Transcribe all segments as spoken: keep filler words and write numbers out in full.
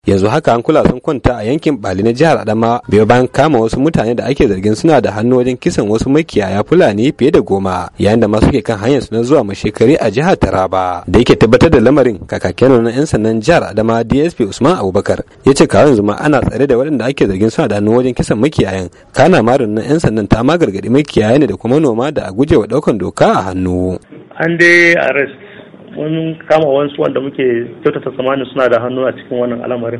Yanzu haka hankula sun kwanta a yankin Bali na jihar Adamawa biyo bayan kama wasu mutane da ake zargin suna da hannu wajen kisan wasu makiyaya Fulani fiye da goma, yayin da masu ke kan hanyar su na zuwa mashekari a jihar Taraba. Da yake tabbatar da lamarin, kakakin na yan sandan jihar Adamawa D S P Usman Abubakar ya ce kawai yanzu ma ana tsare da waɗanda ake zargin suna da hannu wajen kisan makiyayan. Kana ma na yan sandan ta ma gargaɗi makiyaya ne da kuma noma da a gujewa ɗaukan doka a hannu. An dai arrest mun kama wasu wanda muke kyautata tsammanin suna da hannu a cikin wannan al'amarin.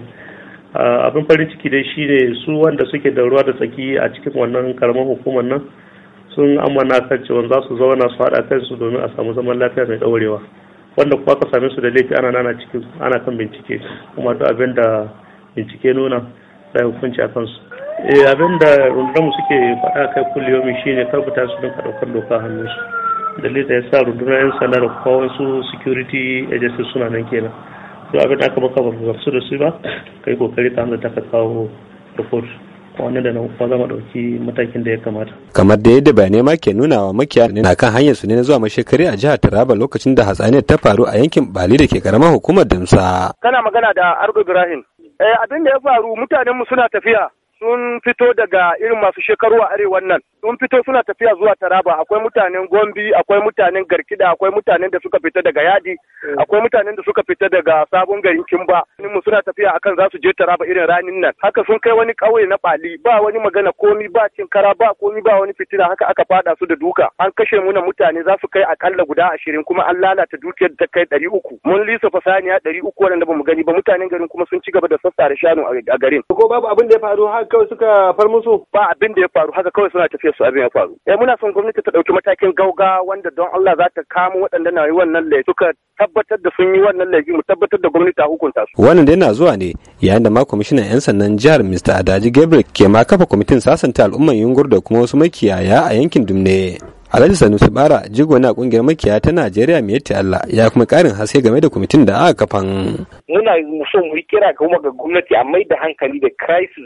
Abin farin ciki dai shi ne su wanda suke da ruwa da tsaki a cikin wannan karamar hukumar nan sun amana kan cewa za su zauna su haɗa kansu domin a samu zaman lafiya mai ɗaurewa, wanda kuwa ka same su da laifi ana nana cikin ana kan bincike, kuma duk abin da bincike nuna da hukunci a kansu. Eh abin da rundunar mu suke faɗa kai kulliyomi shine tabbata su dinka ɗaukar doka a hannunsu. Dalilin da ya sa rundunar 'yan sanda da kuma wasu security agencies suna nan kenan. To abin da aka baka ba su da su ba, kai kokari ta hanzarta ka kawo report wannan da nan kuma zama dauki matakin da ya kamata. Kamar da yadda bayanai ma ke nuna wa makiyaya na kan hanyar su ne na zuwa mashekari a jihar Taraba lokacin da hatsaniyar ta faru a yankin Bali da ke karamar hukumar Damsa. Kana magana da Argo Ibrahim. Eh abin da ya faru mutanen mu suna tafiya sun fito daga irin masu shekaru a arewan nan, sun fito suna tafiya zuwa Taraba. Akwai mutanen Gombe, akwai mutanen Garkida, akwai mutanen da suka fita daga Yadi, akwai mutanen da suka fita daga sabon garin Kimba. Mu suna tafiya akan za su je Taraba irin ranin nan. Haka sun kai wani ƙauye na Bali, ba wani magana komi, ba cin kara, ba komi, ba wani fitina, haka aka fada su da duka. An kashe muna mutane za su kai akalla guda ashirin, kuma an lalata dukiyar da kai ɗari uku. Mun lisa fasaniya ɗari uku waɗanda ba mu gani ba, mutanen garin kuma sun ci gaba da sassare shanu a garin. Ko babu abin da ya faru haka kawai suka far musu? Ba abin da ya faru, haka kawai suna tafiya su abin ya faru. Eh muna son gwamnati ta ɗauki matakin gauga wanda don Allah za ta kamo waɗanda na yi wannan laifi, suka tabbatar da sun yi wannan laifi, mu tabbatar da gwamnati ta hukunta su. Wannan dai na zuwa ne yayin da ma kwamishinan 'yan sandan jihar Mister Adaji Gabriel ke ma kafa kwamitin sasanta al'umman Yungur da kuma wasu makiyaya a yankin Dumne. Alhaji Sanusi Bara, jigo na kungiyar makiyaya ta Najeriya mai yatti Allah, ya kuma karin haske game da kwamitin da aka kafan. Muna so mu yi kira kuma ga gwamnati a mai da hankali da crisis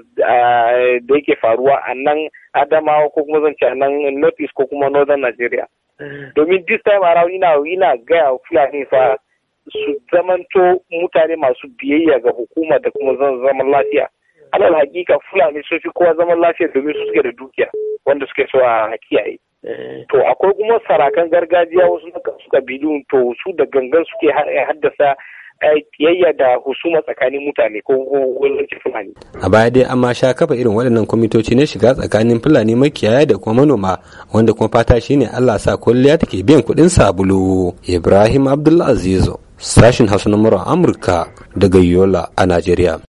da yake faruwa a nan Adamawa ko kuma zance a nan North East ko kuma Northern Nigeria. Domin this time around ina ina gaya wa Fulani fa su zamanto mutane masu biyayya ga hukuma da kuma zaman lafiya. Alal hakika Fulani sun fi kowa zaman lafiya domin su suke da dukiya wanda suke so a kiyaye. To akwai kuma sarakan gargajiya wasu suka bilu to su da gangan suke haddasa kiyayya da husuma tsakanin mutane ko wani Fulani. A baya dai an ma sha kafa irin waɗannan kwamitoci na shiga tsakanin Fulani makiyaya da kuma manoma, wanda kuma fata shine Allah sa kulliya take biyan kuɗin sabulu. Ibrahim Abdulaziz, sashin Hausa na Amurka daga Yola a Najeriya.